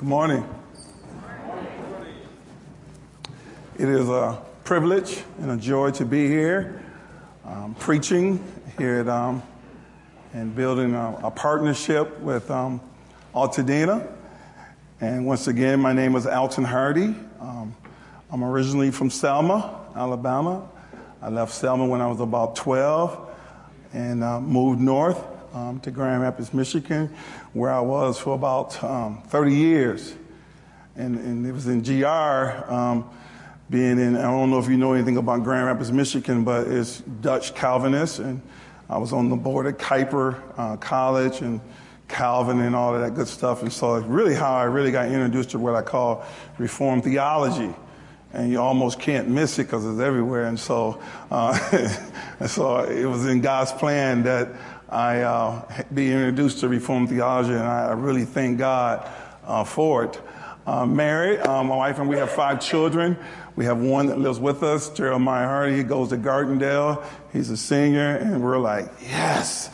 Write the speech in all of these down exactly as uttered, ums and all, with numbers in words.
Good morning. It is a privilege and a joy to be here, um, preaching here at, um, and building a, a partnership with um, Altadena. And once again, my name is Alton Hardy. Um, I'm originally from Selma, Alabama. I left Selma when I was about twelve and uh, moved north um, to Grand Rapids, Michigan, where I was for about um, thirty years. And, and it was in G R, um, being in, I don't know if you know anything about Grand Rapids, Michigan, but it's Dutch Calvinist. And I was on the board at Kuyper uh, College and Calvin and all of that good stuff. And so it's really how I really got introduced to what I call Reformed theology. And you almost can't miss it because it's everywhere. And so, uh, and so it was in God's plan that I uh, be introduced to Reformed theology, and I really thank God uh, for it. Uh, married, uh, my wife and we have five children. We have one that lives with us, Jeremiah Hardy. He goes to Gardendale. He's a senior, and we're like, yes.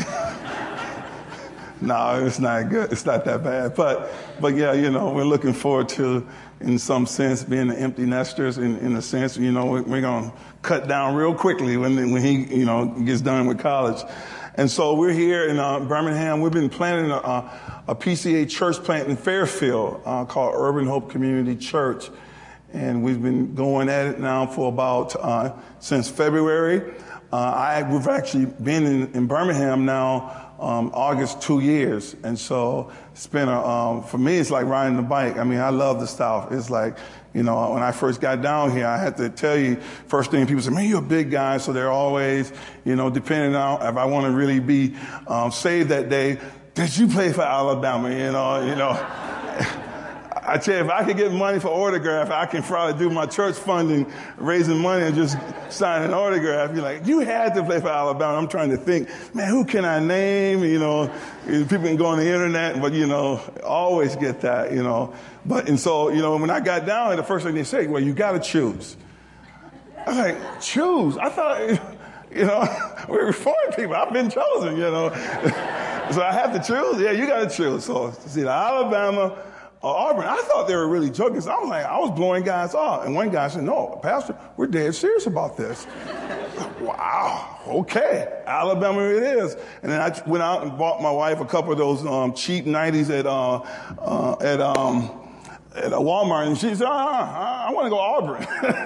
No, it's not good. It's not that bad. But, but yeah, you know, we're looking forward to, in some sense, being the empty nesters. In, in a sense, you know, we're, we're going to cut down real quickly when, when he, you know, gets done with college. And so we're here in uh, Birmingham. We've been planning a, a P C A church plant in Fairfield uh, called Urban Hope Community Church. And we've been going at it now for about, uh, since February. Uh, I, we've actually been in, in Birmingham now Um, August two years. And so it's been a, um, for me, it's like riding the bike. I mean, I love the South. It's like, you know, when I first got down here, I had to tell you, first thing people say, man, you're a big guy. So they're always, you know, depending on if I want to really be um, saved that day, did you play for Alabama? You know, you know. I tell you, if I could get money for autograph, I can probably do my church funding, raising money and just sign an autograph. You're like, you had to play for Alabama. I'm trying to think, man, who can I name? You know, people can go on the internet, but, you know, always get that, you know. But, and so, you know, when I got down here, the first thing they say, well, you got to choose. I was like, choose? I thought, you know, we're Reformed people. I've been chosen, you know. So I have to choose? Yeah, you got to choose. So it's either Alabama or Auburn. I thought they were really joking. So I was like, I was blowing guys off. And one guy said, no, Pastor, we're dead serious about this. Wow. Okay. Alabama it is. And then I went out and bought my wife a couple of those um, cheap nineties at uh, uh, at um, at a Walmart. And she said, uh, I want to go Auburn.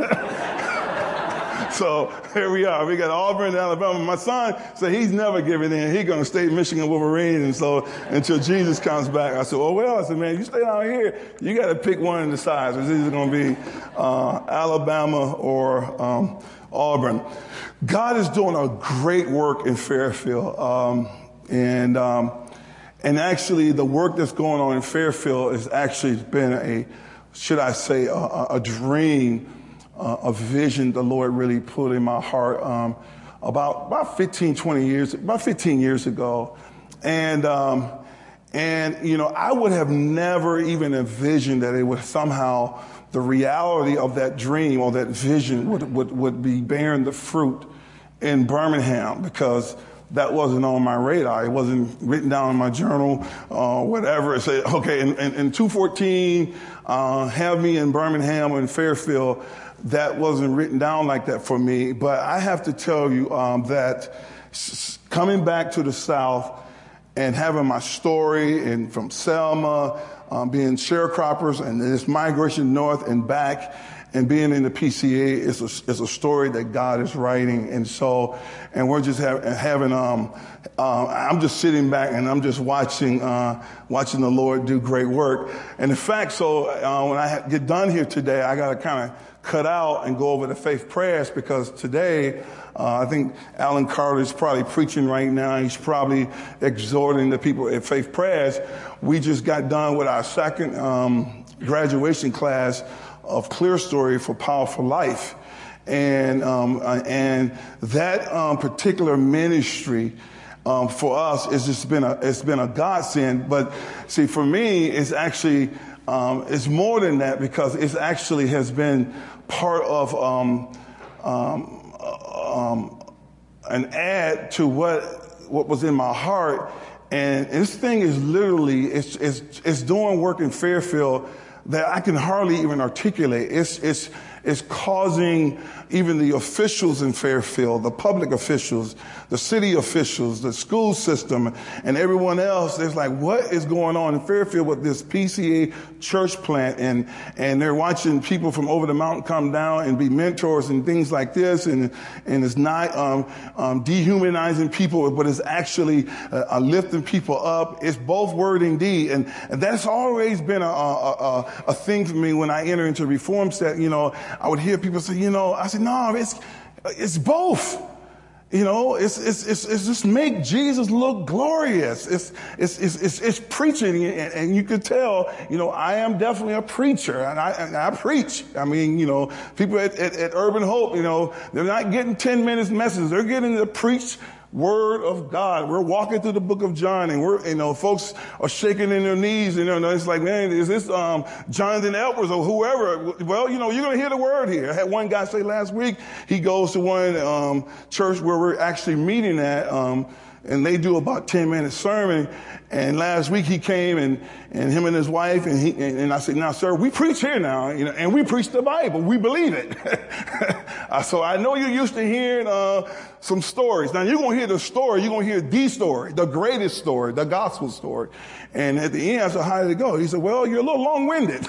So here we are. We got Auburn, Alabama. My son said he's never giving in. He's going to stay Michigan Wolverine. And so until Jesus comes back, I said, oh, well, I said, man, you stay out here. You got to pick one of the sides. It's either going to be uh, Alabama or um, Auburn. God is doing a great work in Fairfield. Um, and um, and actually the work that's going on in Fairfield has actually been a, should I say, a, a dream, Uh, a vision the Lord really put in my heart um, about about fifteen, twenty years, about fifteen years ago. And, um, and you know, I would have never even envisioned that it would somehow, the reality of that dream or that vision would, would, would be bearing the fruit in Birmingham, because that wasn't on my radar. It wasn't written down in my journal, uh, whatever. It said, okay, in, in, in two fourteen, uh, have me in Birmingham or in Fairfield. That wasn't written down like that for me. But I have to tell you um, that s- coming back to the South and having my story and from Selma, um, being sharecroppers and this migration north and back, and being in the P C A is a, is a story that God is writing. And so, and we're just have, having, um, uh, I'm just sitting back and I'm just watching, uh, watching the Lord do great work. And in fact, so uh, when I get done here today, I got to kind of cut out and go over the faith prayers, because today, uh, I think Alan Carter is probably preaching right now. He's probably exhorting the people at faith prayers. We just got done with our second um, graduation class of Clear Story for Powerful Life. And, um, uh, and that um, particular ministry um, for us is just been a, it's been a godsend. But see, for me, it's actually, um, it's more than that, because it actually has been part of um, um, um, an add to what what was in my heart And this thing is literally, it's, it's, it's doing work in Fairfield that I can hardly even articulate. It's, it's, it's causing even the officials in Fairfield, the public officials, the city officials, the school system, and everyone else. There's like, what is going on in Fairfield with this P C A church plant? And, and they're watching people from over the mountain come down and be mentors and things like this. And, and it's not, um, um, dehumanizing people, but it's actually, uh, lifting people up. It's both word and deed. And, and that's always been a, a, a, a thing for me when I enter into reform set. You know, I would hear people say, you know, I said, no, it's, it's both. You know, it's, it's, it's, it's just make Jesus look glorious. It's, it's, it's, it's, it's preaching, and, and you could tell, you know, I am definitely a preacher, and I, and I preach. I mean, you know, people at, at, at Urban Hope, you know, they're not getting ten minutes messages. They're getting the preach Word of God. We're walking through the book of John, and we're, you know, folks are shaking in their knees, you know, and it's like, man, is this, um, Jonathan Edwards or whoever? Well, you know, you're going to hear the word here. I had one guy say last week, he goes to one, um, church where we're actually meeting at, um, and they do about ten minute sermon. And last week he came and, and him and his wife, and he, and, and I said, now, sir, we preach here now, you know, and we preach the Bible. We believe it. So I know you're used to hearing, uh, some stories. Now you're going to hear the story. You're going to hear the story, the greatest story, the gospel story. And at the end, I said, how did it go? He said, well, you're a little long winded.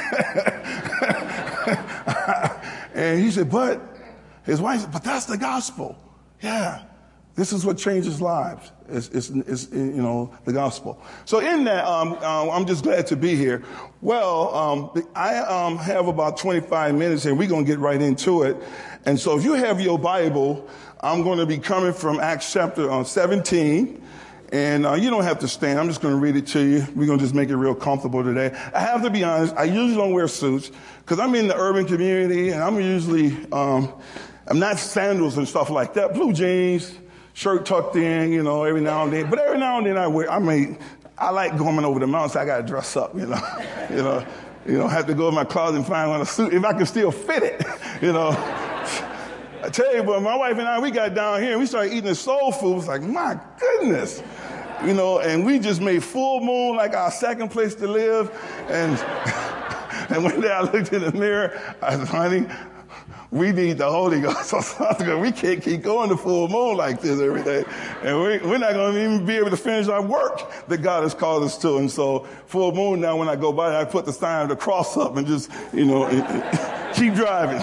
And he said, but his wife said, but that's the gospel. Yeah. This is what changes lives. It's, it's, it's, you know, the gospel. So in that, um, um, I'm just glad to be here. Well, um, I um, have about twenty-five minutes, and we're going to get right into it. And so if you have your Bible, I'm going to be coming from Acts chapter uh, seventeen. And uh, you don't have to stand. I'm just going to read it to you. We're going to just make it real comfortable today. I have to be honest. I usually don't wear suits because I'm in the urban community, and I'm usually, um, I'm not sandals and stuff like that. Blue jeans. Shirt tucked in, you know, every now and then. But every now and then I wear, I mean, I like going over the mountains. So I got to dress up, you know. you know, you know, have to go in my closet and find one a suit if I can still fit it, you know. I tell you, but my wife and I, we got down here and we started eating the soul food. It's like, my goodness, you know, and we just made Full Moon like our second place to live. And, and one day I looked in the mirror, I said, honey, we need the Holy Ghost. We can't keep going to Full Moon like this every day. And we, we're not going to even be able to finish our work that God has called us to. And so Full Moon now, when I go by, I put the sign of the cross up and just, you know, and, and keep driving.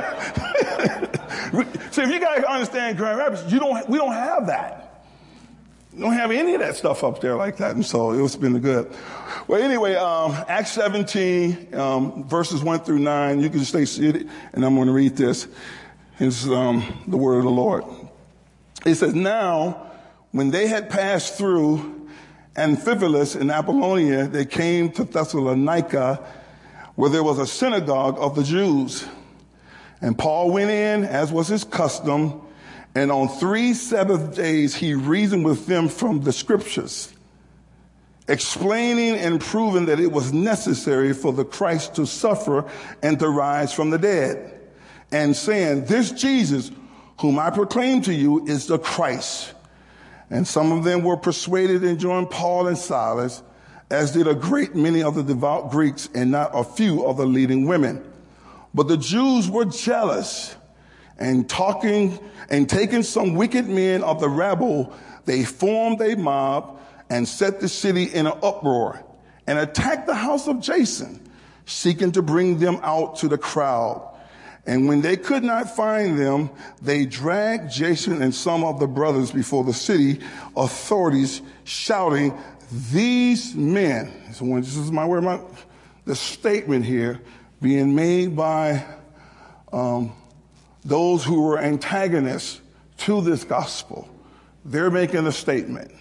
So if you guys understand Grand Rapids, you don't, we don't have that. We don't have any of that stuff up there like that. And so it's been good. Well, anyway, um, Acts seventeen, um, verses one through nine. You can stay seated, and I'm going to read this. It's um, the word of the Lord. It says, now, when they had passed through Amphipolis and Apollonia, they came to Thessalonica, where there was a synagogue of the Jews. And Paul went in, as was his custom, and on three Sabbath days he reasoned with them from the scriptures, explaining and proving that it was necessary for the Christ to suffer and to rise from the dead, and saying, this Jesus, whom I proclaim to you, is the Christ. And some of them were persuaded and joined Paul and Silas, as did a great many of the devout Greeks and not a few of the leading women. But the Jews were jealous, and talking and taking some wicked men of the rabble, they formed a mob and set the city in an uproar and attacked the house of Jason, seeking to bring them out to the crowd. And when they could not find them, they dragged Jason and some of the brothers before the city authorities, shouting, these men, so when this is my word, my, the statement here being made by um, those who were antagonists to this gospel. They're making a statement.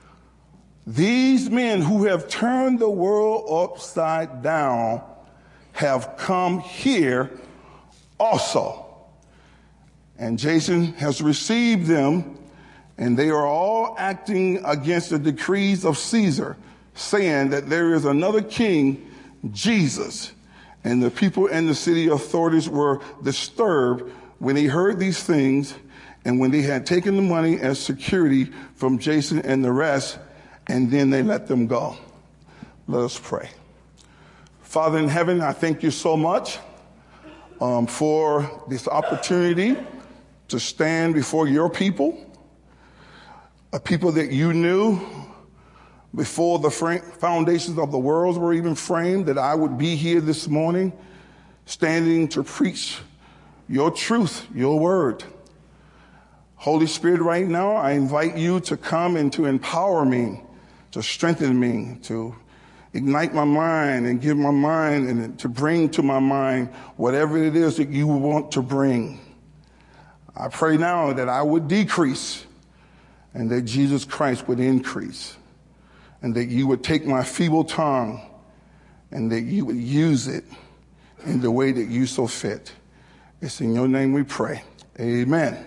These men who have turned the world upside down have come here also. And Jason has received them, and they are all acting against the decrees of Caesar, saying that there is another king, Jesus. And the people and the city authorities were disturbed when they heard these things, and when they had taken the money as security from Jason and the rest, and then they let them go. Let us pray. Father in heaven, I thank you so much um, for this opportunity to stand before your people, a people that you knew before the foundations of the world were even framed, that I would be here this morning standing to preach your truth, your word. Holy Spirit, right now, I invite you to come and to empower me, to strengthen me, to ignite my mind and give my mind and to bring to my mind whatever it is that you want to bring. I pray now that I would decrease and that Jesus Christ would increase, and that you would take my feeble tongue and that you would use it in the way that you so fit. It's in your name we pray. Amen.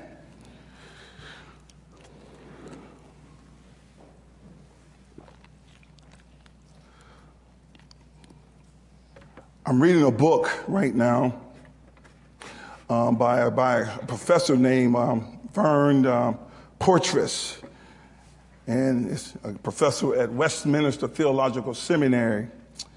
I'm reading a book right now um, by, by a professor named um, Vern um, Portres, and it's a professor at Westminster Theological Seminary.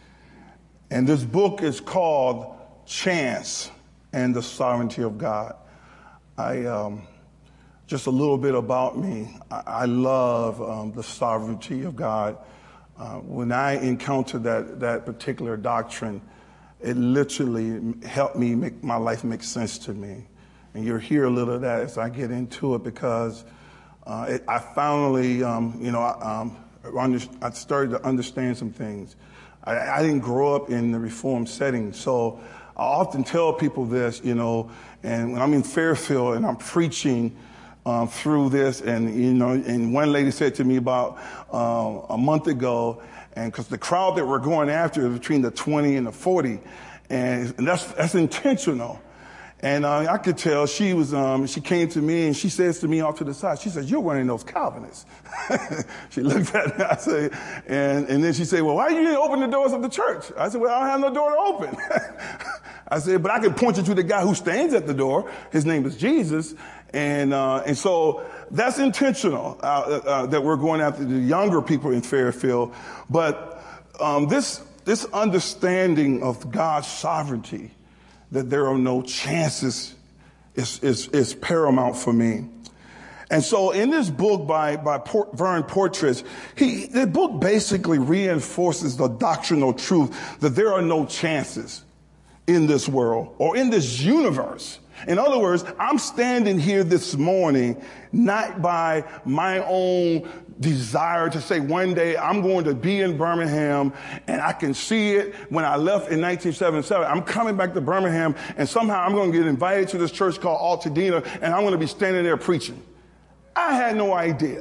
And this book is called Chance and the Sovereignty of God. I um, just a little bit about me. I, I love um, the sovereignty of God. Uh, when I encountered that that particular doctrine, it literally helped me make my life make sense to me. And you'll hear a little of that as I get into it, because uh, it, I finally, um, you know, I, um, I started to understand some things. I, I didn't grow up in the Reformed setting, so I often tell people this, you know, and when I'm in Fairfield and I'm preaching um, through this, and, you know, and one lady said to me about uh, a month ago, and because the crowd that we're going after is between the twenty and the forty, and, and that's that's intentional. And uh, I could tell she was. Um, she came to me and she says to me off to the side. She says, "You're one of those Calvinists." She looked at me. I say, and and then she said, "Well, why you didn't open the doors of the church?" I said, "Well, I don't have no door to open." I said, "But I can point you to the guy who stands at the door. His name is Jesus." And uh, and so that's intentional uh, uh, that we're going after the younger people in Fairfield. But um, this this understanding of God's sovereignty, that there are no chances, is is, is paramount for me. And so in this book by by Port, Vern Portres, he the book basically reinforces the doctrinal truth that there are no chances in this world or in this universe. In other words, I'm standing here this morning not by my own desire to say one day I'm going to be in Birmingham, and I can see it when I left in nineteen seventy-seven. I'm coming back to Birmingham, and somehow I'm going to get invited to this church called Altadena, and I'm going to be standing there preaching. I had no idea.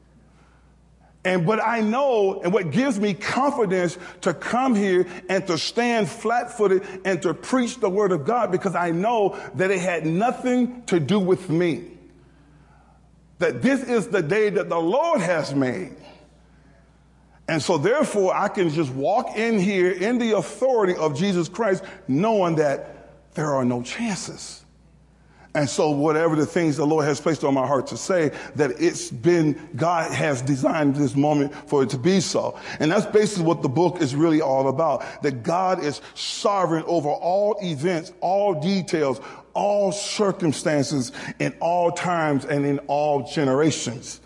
And but I know, and what gives me confidence to come here and to stand flat-footed and to preach the word of God, because I know that it had nothing to do with me. That this is the day that the Lord has made. And so therefore I can just walk in here in the authority of Jesus Christ, knowing that there are no chances. And so whatever the things the Lord has placed on my heart to say, that it's been, God has designed this moment for it to be so. And that's basically what the book is really all about. That God is sovereign over all events, all details, all circumstances, in all times and in all generations.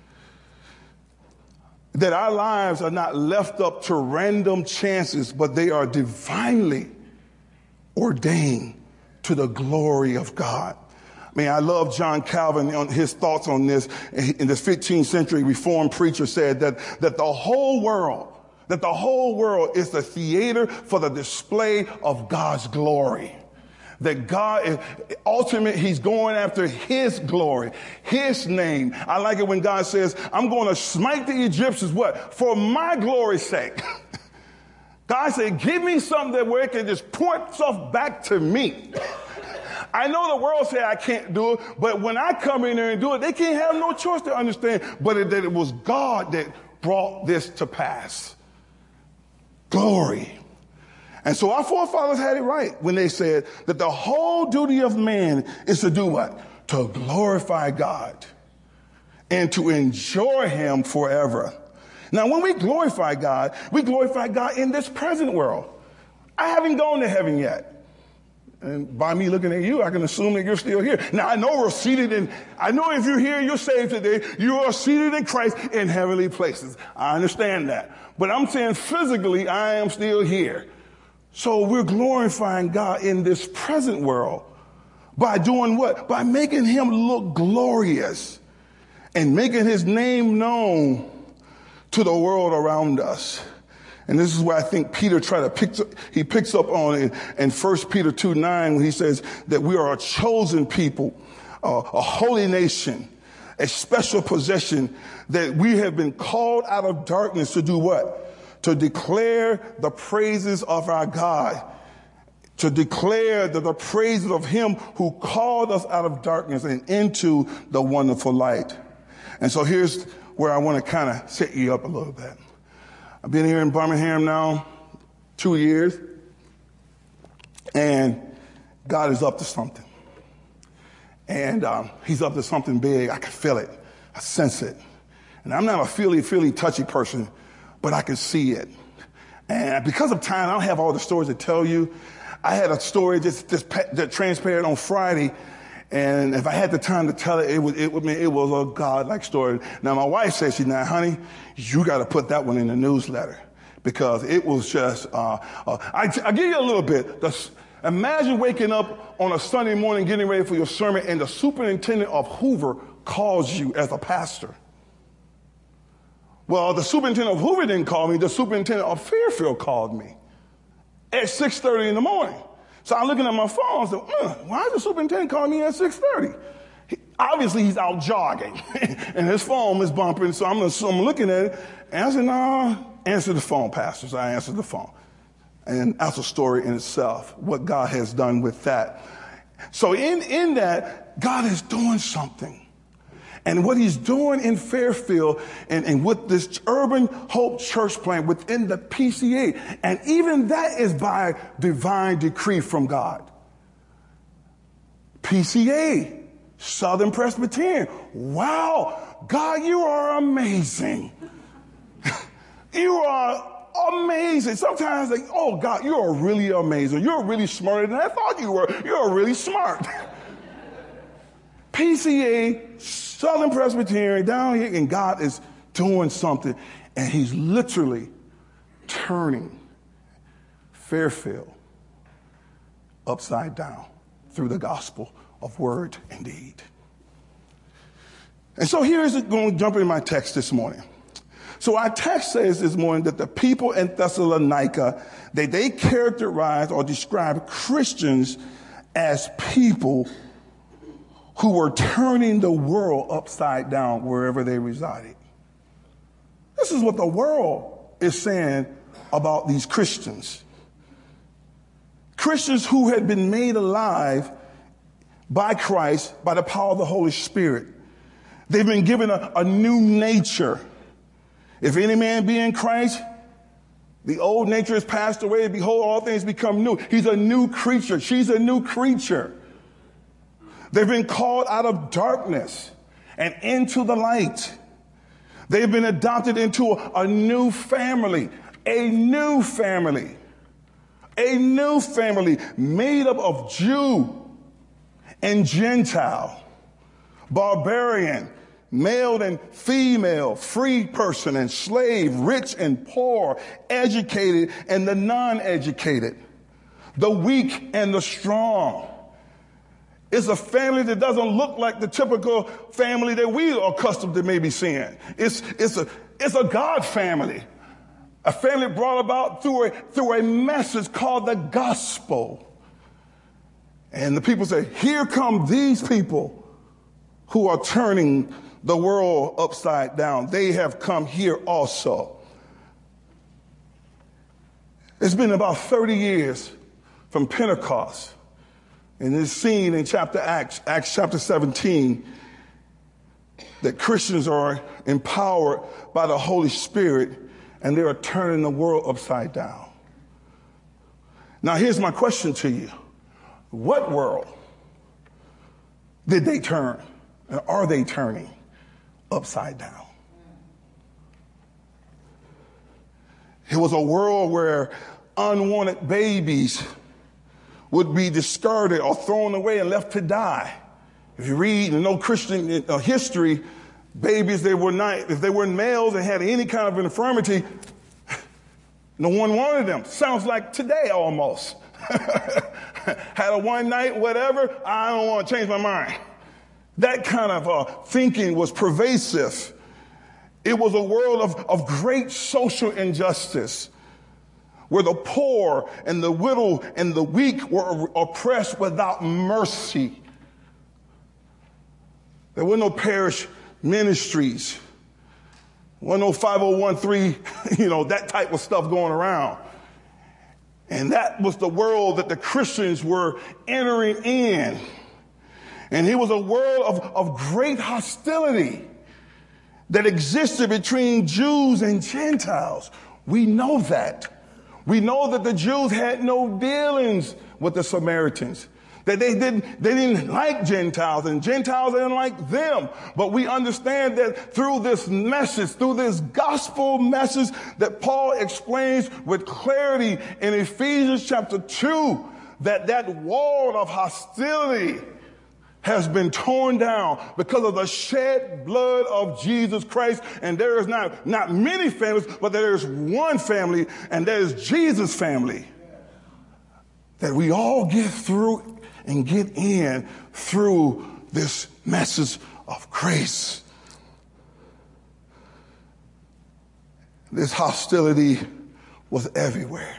That our lives are not left up to random chances, but they are divinely ordained to the glory of God. I mean, I love John Calvin on his thoughts on this. In the fifteenth century Reformed preacher said that, that the whole world, that the whole world is the theater for the display of God's glory. That God, ultimately, he's going after his glory, his name. I like it when God says, I'm going to smite the Egyptians, what? For my glory's sake. God said, give me something that where it can just point stuff back to me. I know the world say I can't do it, but when I come in there and do it, they can't have no choice to understand, but it, that it was God that brought this to pass. Glory. And so our forefathers had it right when they said that the whole duty of man is to do what? To glorify God and to enjoy him forever. Now, when we glorify God, we glorify God in this present world. I haven't gone to heaven yet. And by me looking at you, I can assume that you're still here. Now, I know we're seated in, I know if you're here, you're saved today, you are seated in Christ in heavenly places. I understand that. But I'm saying physically, I am still here. So we're glorifying God in this present world by doing what? By making him look glorious and making his name known to the world around us. And this is where I think Peter try to pick, he picks up on it in First Peter two nine when he says that we are a chosen people, uh, a holy nation, a special possession, that we have been called out of darkness to do what? To declare the praises of our God, to declare the, the praises of him who called us out of darkness and into the wonderful light. And so here's where I want to kind of set you up a little bit. I've been here in Birmingham now two years, and God is up to something. And um, he's up to something big. I can feel it. I sense it. And I'm not a feely, feely, touchy person, but I can see it. And because of time, I don't have all the stories to tell you. I had a story just, just that transpired on Friday, and if I had the time to tell it, it was, it, it was a God-like story. Now, my wife says, she's now, honey, you got to put that one in the newsletter, because it was just, uh, uh, I, I'll give you a little bit. The, imagine waking up on a Sunday morning, getting ready for your sermon, and the superintendent of Hoover calls you as a pastor. Well, the superintendent of Hoover didn't call me. The superintendent of Fairfield called me at six thirty in the morning. So I'm looking at my phone and said, uh, why is the superintendent calling me at six thirty? He, obviously, he's out jogging, and his phone is bumping, so I'm, so I'm looking at it, and I said, nah, answer the phone, pastor. So I answered the phone. And that's a story in itself, what God has done with that. So in, in that, God is doing something. And what he's doing in Fairfield and, and with this Urban Hope Church plan within the P C A, and even that is by divine decree from God. P C A, Southern Presbyterian. Wow, God, you are amazing. You are amazing. Sometimes like, oh God, you are really amazing. You're really smarter than I thought you were. You're really smart. P C A, Southern Presbyterian, down here, and God is doing something, and he's literally turning Fairfield upside down through the gospel of word and deed. And so here's going to jump in my text this morning. So our text says this morning that the people in Thessalonica, they, they characterize or describe Christians as people who were turning the world upside down wherever they resided. This is what the world is saying about these Christians. Christians who had been made alive by Christ, by the power of the Holy Spirit. They've been given a, a new nature. If any man be in Christ, the old nature has passed away. Behold, all things become new. He's a new creature. She's a new creature. They've been called out of darkness and into the light. They've been adopted into a, a new family, a new family, a new family made up of Jew and Gentile, barbarian, male and female, free person and slave, rich and poor, educated and the non-educated, the weak and the strong. It's a family that doesn't look like the typical family that we are accustomed to maybe seeing. It's, it's, a, it's a God family, a family brought about through a, through a message called the gospel. And the people say, here come these people who are turning the world upside down. They have come here also. It's been about thirty years from Pentecost. And it's seen in chapter Acts, Acts chapter seventeen, that Christians are empowered by the Holy Spirit and they are turning the world upside down. Now, here's my question to you. What world did they turn? And are they turning upside down? It was a world where unwanted babies would be discarded or thrown away and left to die. If you read and know Christian history, babies, they were not, if they were males and had any kind of infirmity, no one wanted them. Sounds like today almost. Had a one night, whatever, I don't want to change my mind. That kind of uh, thinking was pervasive. It was a world of, of great social injustice, where the poor and the widow and the weak were oppressed without mercy. There were no parish ministries. There were no five oh one three, you know, that type of stuff going around. And that was the world that the Christians were entering in. And it was a world of, of great hostility that existed between Jews and Gentiles. We know that. We know that the Jews had no dealings with the Samaritans, that they didn't, they didn't like Gentiles, and Gentiles didn't like them. But we understand that through this message, through this gospel message that Paul explains with clarity in Ephesians chapter two, that that wall of hostility has been torn down because of the shed blood of Jesus Christ. And there is not, not many families, but there is one family, and that is Jesus' family. That we all get through and get in through this message of grace. This hostility was everywhere.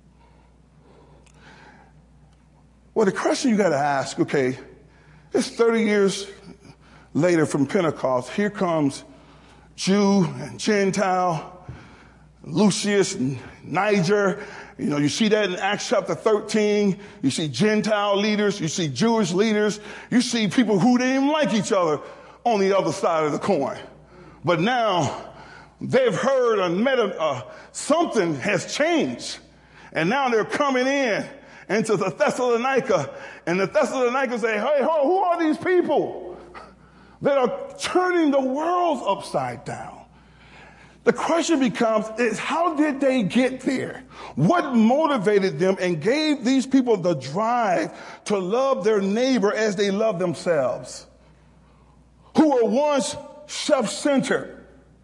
Well, the question you got to ask, okay, it's thirty years later from Pentecost. Here comes Jew and Gentile, Lucius and Niger. You know, you see that in Acts chapter thirteen. You see Gentile leaders. You see Jewish leaders. You see people who didn't even like each other on the other side of the coin. But now they've heard and met a, uh, something has changed. And now they're coming in into the Thessalonica. And the Thessalonians say, hey, who are these people that are turning the world upside down? The question becomes, is how did they get there? What motivated them and gave these people the drive to love their neighbor as they love themselves? Who were once self-centered,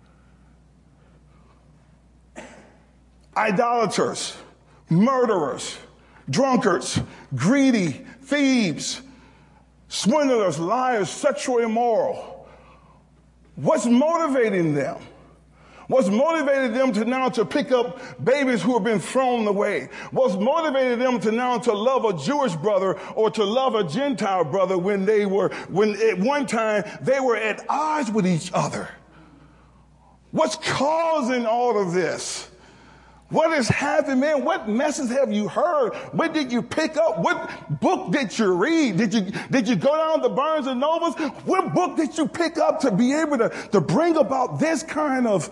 idolaters, murderers, drunkards, greedy, thieves, swindlers, liars, sexually immoral. What's motivating them? What's motivated them to now to pick up babies who have been thrown away? What's motivated them to now to love a Jewish brother or to love a Gentile brother when they were, when at one time they were at odds with each other? What's causing all of this? What is happening, man? What message have you heard? What did you pick up? What book did you read? Did you, did you go down to Barnes and Nobles? What book did you pick up to be able to, to bring about this kind of,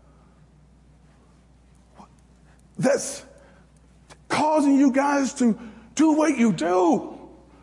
that's causing you guys to do what you do?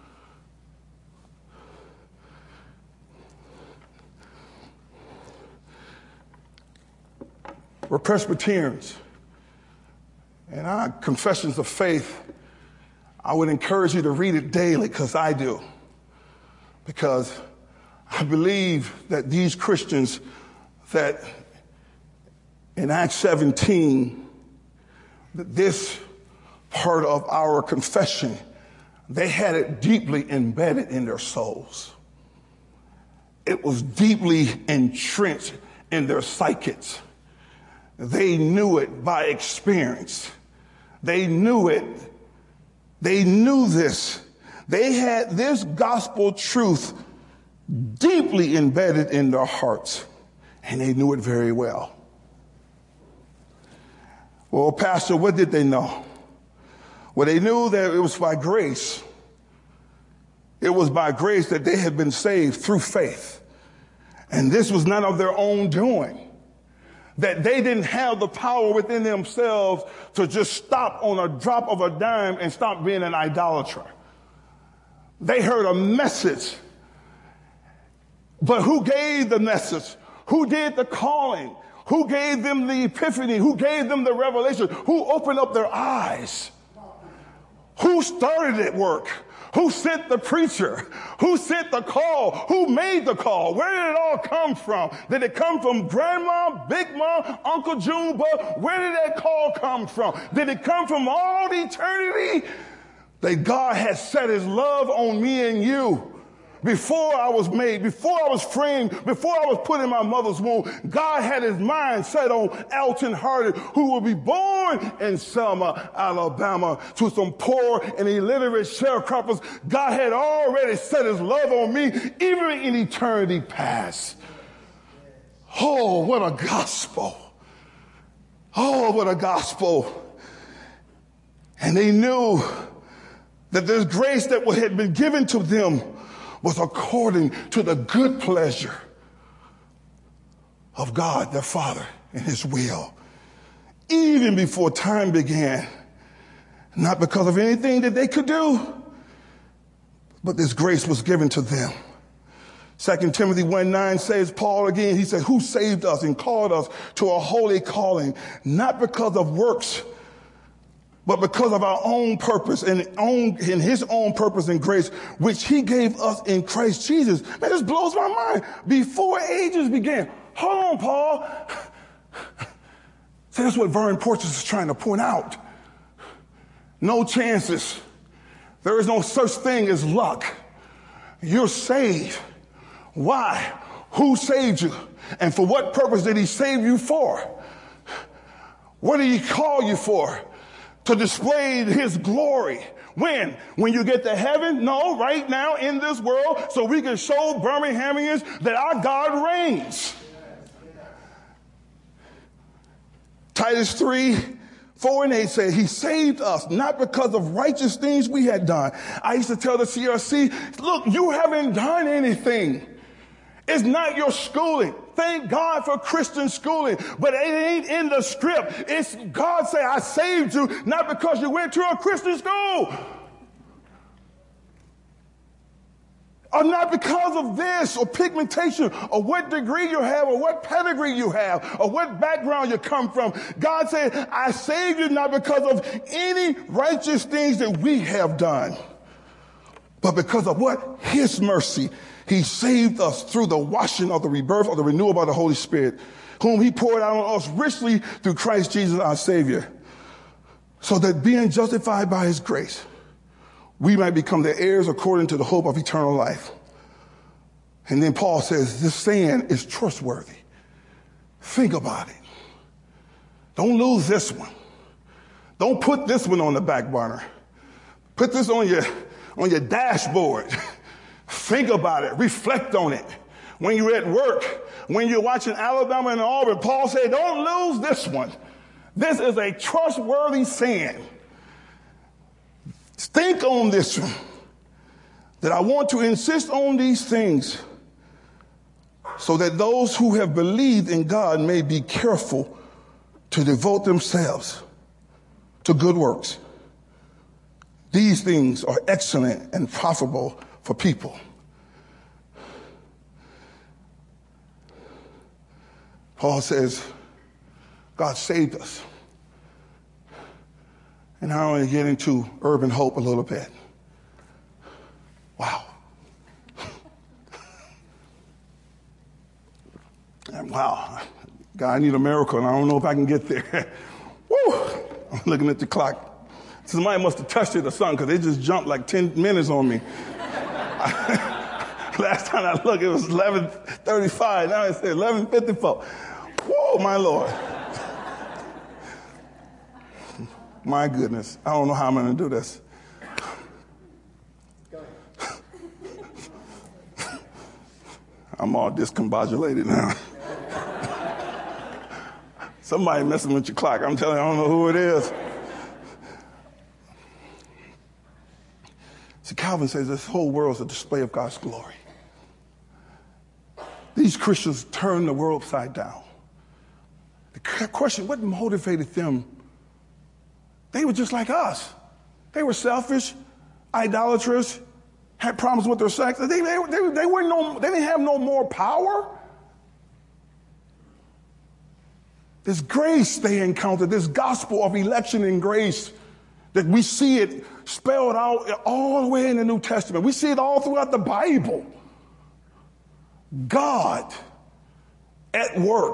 We're Presbyterians. And our confessions of faith, I would encourage you to read it daily, because I do. Because I believe that these Christians that in Acts seventeen, that this part of our confession, they had it deeply embedded in their souls. It was deeply entrenched in their psyches. They knew it by experience. They knew it. They knew this. They had this gospel truth deeply embedded in their hearts, and they knew it very well. Well, Pastor, what did they know? Well, they knew that it was by grace. It was by grace that they had been saved through faith. And this was none of their own doing. That they didn't have the power within themselves to just stop on a drop of a dime and stop being an idolater. They heard a message. But who gave the message? Who did the calling? Who gave them the epiphany? Who gave them the revelation? Who opened up their eyes? Who started that work? Who sent the preacher? Who sent the call? Who made the call? Where did it all come from? Did it come from Grandma, Big Mom, Uncle Junebug? Where did that call come from? Did it come from all the eternity? That God has set his love on me and you. Before I was made, before I was framed, before I was put in my mother's womb, God had his mind set on Alton Hardy, who will be born in Selma, Alabama, to some poor and illiterate sharecroppers. God had already set his love on me, even in eternity past. Oh, what a gospel. Oh, what a gospel. And they knew that this grace that had been given to them was according to the good pleasure of God, their Father, and his will. Even before time began, not because of anything that they could do, but this grace was given to them. Second Timothy one nine says, Paul again, he said, who saved us and called us to a holy calling, not because of works, but because of our own purpose and own, in his own purpose and grace, which he gave us in Christ Jesus. Man, this blows my mind. Before ages began. Hold on, Paul. See, that's what Vern Porteous is trying to point out. No chances. There is no such thing as luck. You're saved. Why? Who saved you? And for what purpose did he save you for? What did he call you for? To display his glory. When? When you get to heaven? No, right now in this world, so we can show Birminghamians that our God reigns. Titus three, four and eight say, he saved us not because of righteous things we had done. I used to tell the C R C, look, you haven't done anything. It's not your schooling. Thank God for Christian schooling, but it ain't in the script. It's God say, I saved you, not because you went to a Christian school. Or not because of this, or pigmentation, or what degree you have, or what pedigree you have, or what background you come from. God said, I saved you not because of any righteous things that we have done, but because of what? His mercy. He saved us through the washing of the rebirth of the renewal by the Holy Spirit, whom he poured out on us richly through Christ Jesus our Savior, so that being justified by his grace, we might become the heirs according to the hope of eternal life. And then Paul says, this saying is trustworthy. Think about it. Don't lose this one. Don't put this one on the back burner. Put this on your, on your dashboard. Think about it. Reflect on it. When you're at work, when you're watching Alabama and Auburn, Paul said, don't lose this one. This is a trustworthy saying. Think on this one. That I want to insist on these things so that those who have believed in God may be careful to devote themselves to good works. These things are excellent and profitable for people. Paul says, God saved us. And I want to get into urban hope a little bit. Wow. And wow. God, I need a miracle, and I don't know if I can get there. Woo! I'm looking at the clock. Somebody must have touched it or something, because they just jumped like ten minutes on me. Last time I looked, it was eleven thirty-five. Now it's eleven fifty-four. Whoa, my Lord. My goodness. I don't know how I'm going to do this. I'm all discombobulated now. Somebody messing with your clock. I'm telling you, I don't know who it is. See, Calvin says this whole world is a display of God's glory. These Christians turned the world upside down. The question, what motivated them? They were just like us. They were selfish, idolatrous, had problems with their sex. They, they, they, they, weren't no, they didn't have no more power. This grace they encounter, this gospel of election and grace, that we see it spelled out all the way in the New Testament. We see it all throughout the Bible. God at work,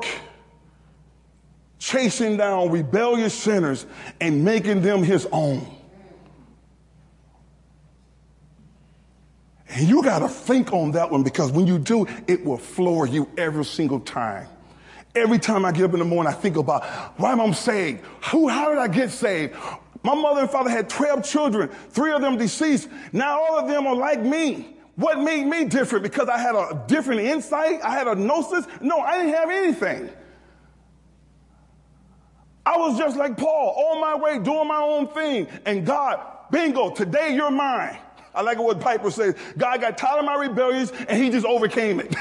chasing down rebellious sinners and making them his own. And you got to think on that one, because when you do, it will floor you every single time. Every time I get up in the morning, I think about, why am I saved? Who, how did I get saved? My mother and father had twelve children, three of them deceased. Now all of them are like me. What made me different? Because I had a different insight? I had a gnosis? No, I didn't have anything. I was just like Paul, on my way, doing my own thing. And God, bingo, today you're mine. I like what Piper says. God got tired of my rebellions and he just overcame it.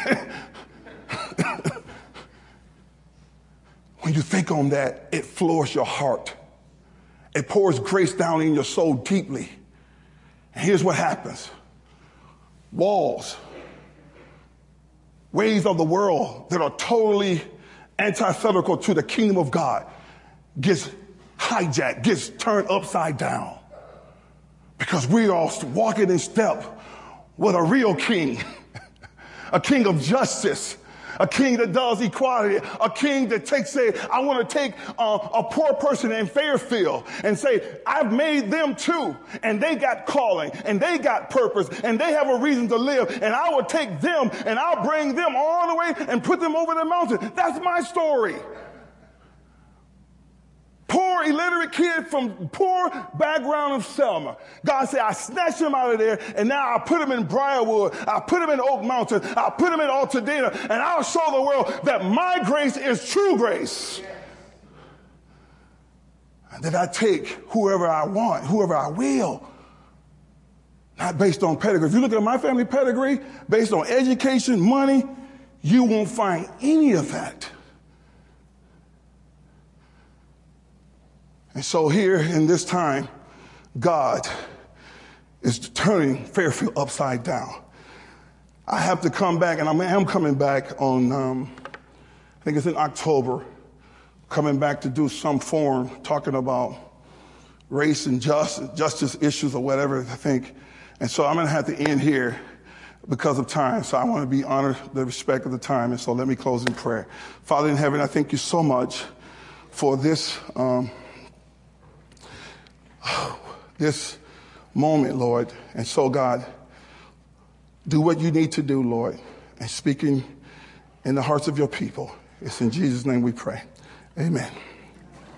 When you think on that, it floors your heart. It pours grace down in your soul deeply. And here's what happens. Walls, ways of the world that are totally antithetical to the kingdom of God gets hijacked, gets turned upside down. Because we are walking in step with a real king, a king of justice, a king that does equality, a king that takes, say, I want to take uh, a poor person in Fairfield and say, I've made them too, and they got calling, and they got purpose, and they have a reason to live, and I will take them, and I'll bring them all the way and put them over the mountain. That's my story. Poor illiterate kid from poor background of Selma. God said, I snatched him out of there, and now I put him in Briarwood. I put him in Oak Mountain. I put him in Altadena, and I'll show the world that my grace is true grace. And that I take whoever I want, whoever I will, not based on pedigree. If you look at my family pedigree, based on education, money, you won't find any of that. And so here in this time, God is turning Fairfield upside down. I have to come back, and I am coming back on, um, I think it's in October, coming back to do some forum talking about race and justice, justice issues or whatever, I think. And so I'm going to have to end here because of time. So I want to be honored the respect of the time. And so let me close in prayer. Father in heaven, I thank you so much for this um this moment, Lord. And so, God, do what you need to do, Lord, and speaking in the hearts of your people. It's in Jesus' name we pray. Amen.